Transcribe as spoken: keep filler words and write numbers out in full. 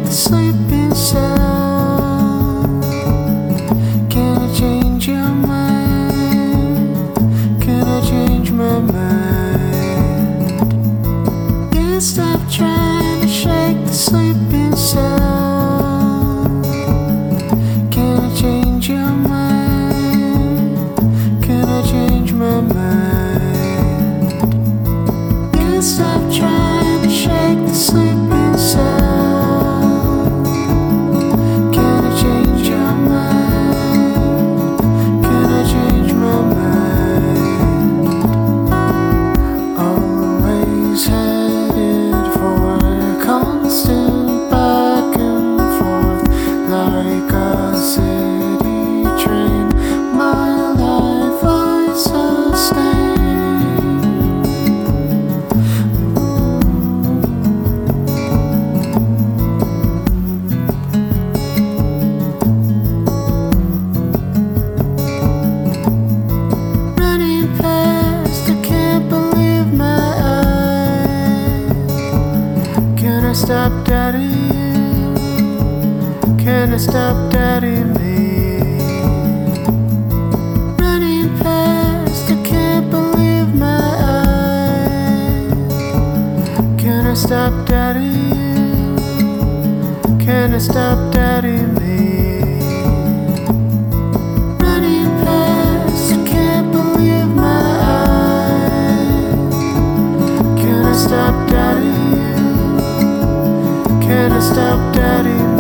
the sleeping sound? Can I change your mind? Can I change my mind? Can't stop trying to shake the sleeping sound. Can I change your mind? Can I change my mind? Can't stop trying to shake the sleeping sound. Can I change your mind? Can I change my mind? Always headed for a constant back and forth, like a city train. My life I sustain. Can I stop daddy you? Can I stop daddy me? Running past, I can't believe my eyes. Can I stop daddy you? Can I stop daddy me? Running past, I can't believe my eyes. Can I stop daddy you? Can I stop daddy?